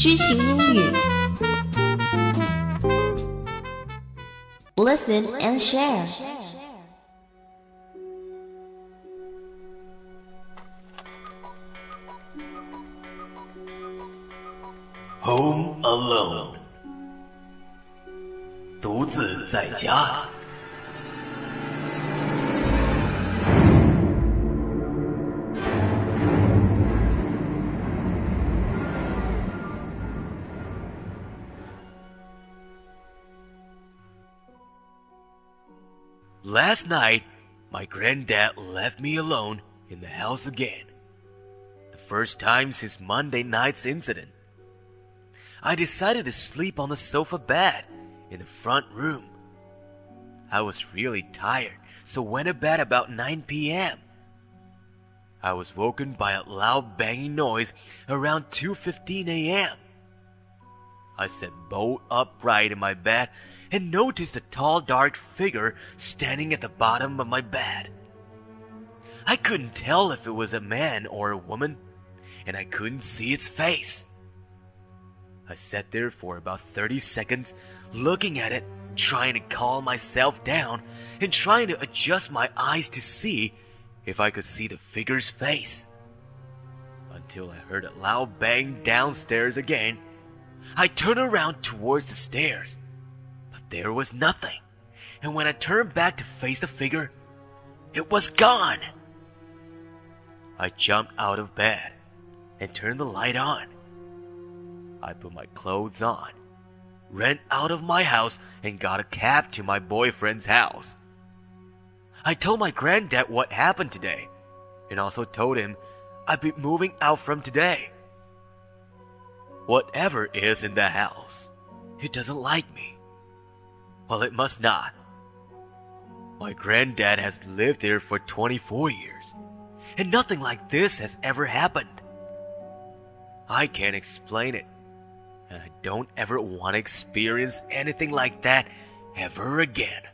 知行英语 Listen and share. Home alone. 独自在家。Last night, my granddad left me alone in the house again. The first time since Monday night's incident. I decided to sleep on the sofa bed in the front room. I was really tired, so went to bed about 9 p.m. I was woken by a loud banging noise around 2:15 a.m. I sat bolt upright in my bed and noticed a tall, dark figure standing at the bottom of my bed. I couldn't tell if it was a man or a woman, and I couldn't see its face. I sat there for about 30 seconds, looking at it, trying to calm myself down, and trying to adjust my eyes to see if I could see the figure's face. Until I heard a loud bang downstairs again. I turned around towards the stairs, but there was nothing, and when I turned back to face the figure, it was gone. I jumped out of bed and turned the light on. I put my clothes on, ran out of my house, and got a cab to my boyfriend's house. I told my granddad what happened today, and also told him I'd be moving out from today. Whatever is in the house, it doesn't like me. Well, it must not. My granddad has lived there for 24 years, and nothing like this has ever happened. I can't explain it, and I don't ever want to experience anything like that ever again.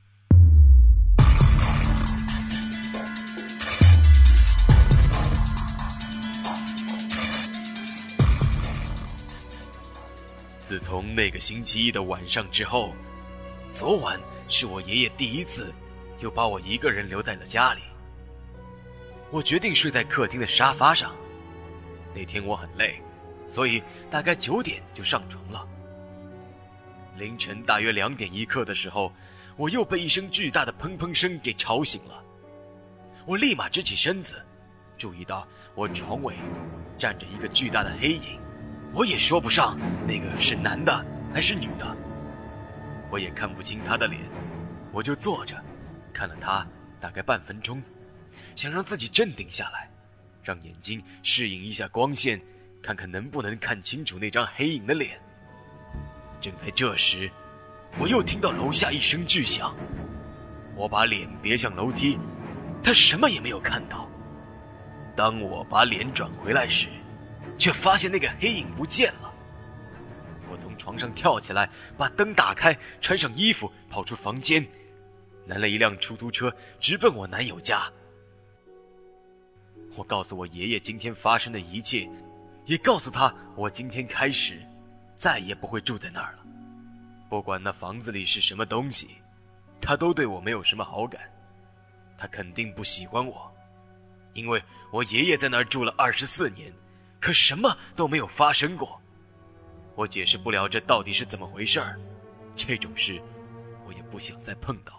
自从那个星期一的晚上之后，昨晚是我爷爷第一次又把我一个人留在了家里。我决定睡在客厅的沙发上。那天我很累，所以大概9点就上床了。凌晨大约2点1刻的时候，我又被一声巨大的砰砰声给吵醒了。我立马直起身子，注意到我床尾站着一个巨大的黑影。我也说不上那个是男的还是女的，我也看不清他的脸，我就坐着看了他大概半分钟，想让自己镇定下来，让眼睛适应一下光线，看看能不能看清楚那张黑影的脸。正在这时，我又听到楼下一声巨响，我把脸别向楼梯，他什么也没有看到。当我把脸转回来时，却发现那个黑影不见了。我从床上跳起来，把灯打开，穿上衣服，跑出房间，拦了一辆出租车，直奔我男友家。我告诉我爷爷今天发生的一切，也告诉他我今天开始再也不会住在那儿了。不管那房子里是什么东西，他都对我没有什么好感。他肯定不喜欢我，因为我爷爷在那儿住了24年，可什么都没有发生过。我解释不了这到底是怎么回事儿，这种事我也不想再碰到了。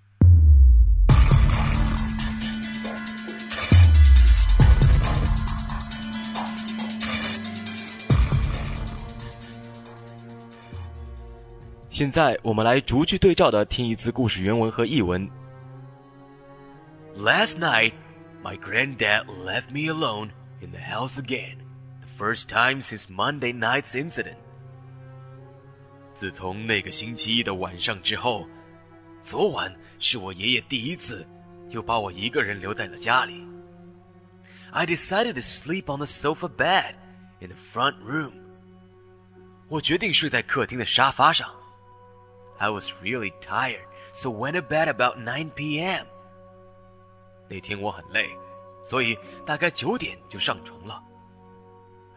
现在我们来逐句对照的听一次故事原文和译文。Last night, my granddad left me alone in the house again.The first time since Monday night's incident. 自从那个星期一的晚上之后，昨晚是我爷爷第一次又把我一个人留在了家里。I decided to sleep on the sofa bed in the front room. 我决定睡在客厅的沙发上。I was really tired, so went to bed about 9 p.m. 那天我很累，所以大概9点就上床了。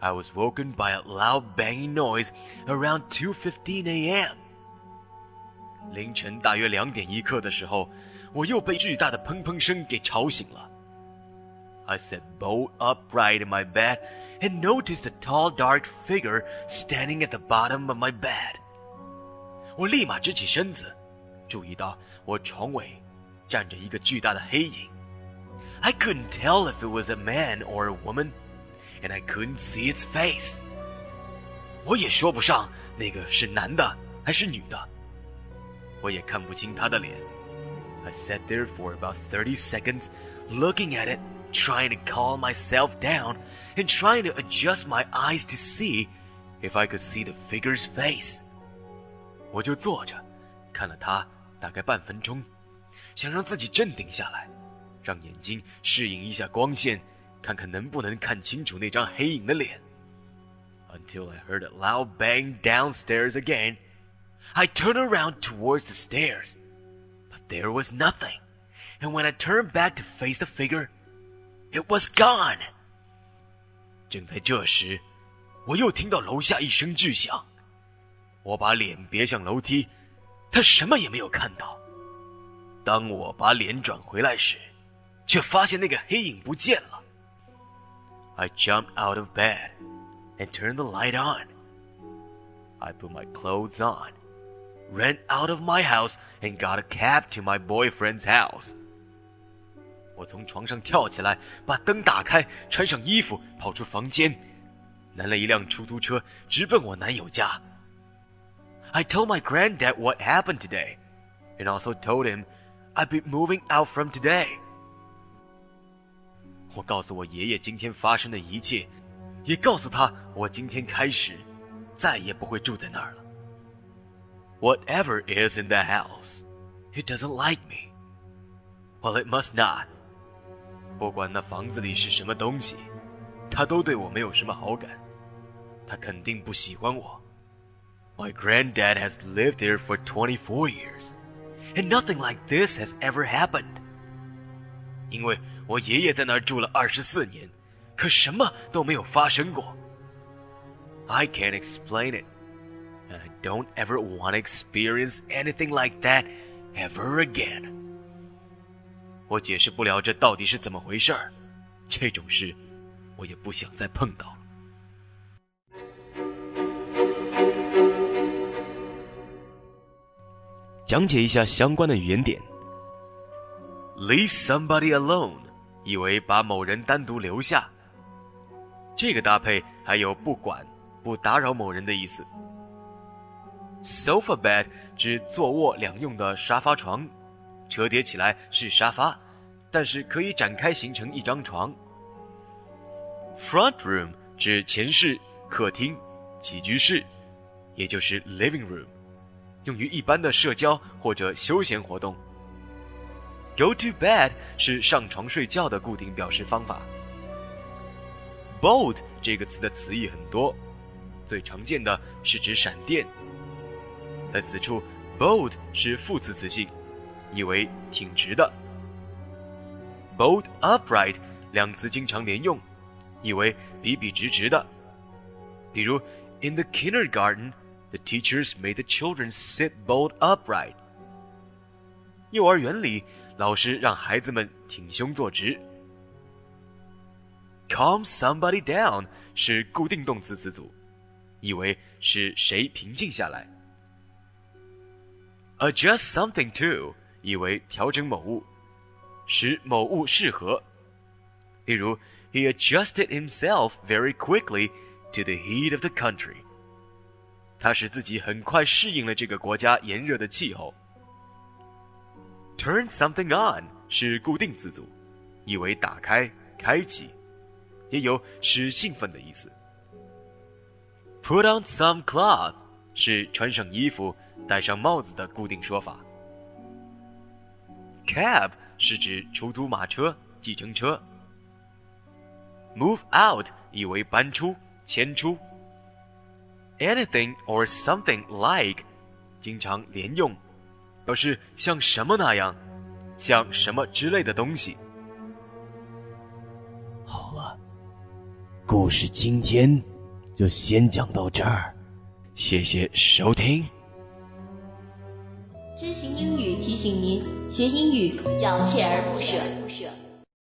I was woken by a loud banging noise around 2:15 a.m. 凌晨大约2点1刻的时候，我又被巨大的砰砰声给吵醒了。I sat bolt upright in my bed and noticed a tall dark figure standing at the bottom of my bed. 我立马直起身子，注意到我床尾站着一个巨大的黑影。I couldn't tell if it was a man or a woman, and I couldn't see its face. 我也说不上那个是男的还是女的，我也看不清他的脸。I sat there for about 30 seconds, looking at it, trying to calm myself down, and trying to adjust my eyes to see if I could see the figure's face. 我就坐着，看了他大概半分钟，想让自己镇定下来，让眼睛适应一下光线，看看能不能看清楚那张黑影的脸。Until I heard a loud bang downstairs again. I turned around towards the stairs, but there was nothing. And when I turned back to face the figure, it was gone. 正在这时，我又听到楼下一声巨响。我把脸别向楼梯，他什么也没有看到。当我把脸转回来时，却发现那个黑影不见了。I jumped out of bed and turned the light on. I put my clothes on, ran out of my house, and got a cab to my boyfriend's house. 我从床上跳起来，把灯打开，穿上衣服，跑出房间，拦了一辆出租车，直奔我男友家。I told my granddad what happened today, and also told him I'd be moving out from today. 我告诉我爷爷今天发生的一切，也告诉他我今天开始再也不会住在那儿了。Whatever is in that house, it doesn't like me. Well, it must not. 不管那房子里是什么东西，它都对我没有什么好感，它肯定不喜欢我。My granddad has lived there for 24 years, and nothing like this has ever happened. 因为我爷爷在那儿住了24年，可什么都没有发生过。I can't explain it, and I don't ever want to experience anything like that ever again. 我解释不了这到底是怎么回事儿，这种事我也不想再碰到了。讲解一下相关的语言点。Leave somebody alone 意为把某人单独留下，这个搭配还有不管、不打扰某人的意思。Sofa bed 指坐卧两用的沙发床，折叠起来是沙发，但是可以展开形成一张床。Front room 指前室、客厅、起居室，也就是 living room， 用于一般的社交或者休闲活动。Go to bed 是上床睡觉的固定表示方法。Bolt 这个词的词义很多，最常见的是指闪电。在此处 bolt 是副词词性，意为挺直的。Bolt upright 两词经常连用，意为笔笔直直的。比如 In the kindergarten, the teachers made the children sit bolt upright. 幼儿园里，老师让孩子们挺胸坐直。Calm somebody down 是固定动词词组，意为使谁平静下来。Adjust something to 意为调整某物，使某物适合。例如 He adjusted himself very quickly to the heat of the country. 他使自己很快适应了这个国家炎热的气候。Turn something on 是固定词组，意为打开、开启，也有使兴奋的意思。Put on some cloth 是穿上衣服、戴上帽子的固定说法。Cab 是指出租马车、计程车。Move out 意为搬出、迁出。Anything or something like 经常连用，表示像什么那样，像什么之类的东西。 好了，故事今天就先讲到这儿，谢谢收听。 知行英语提醒您，学英语要锲而不舍。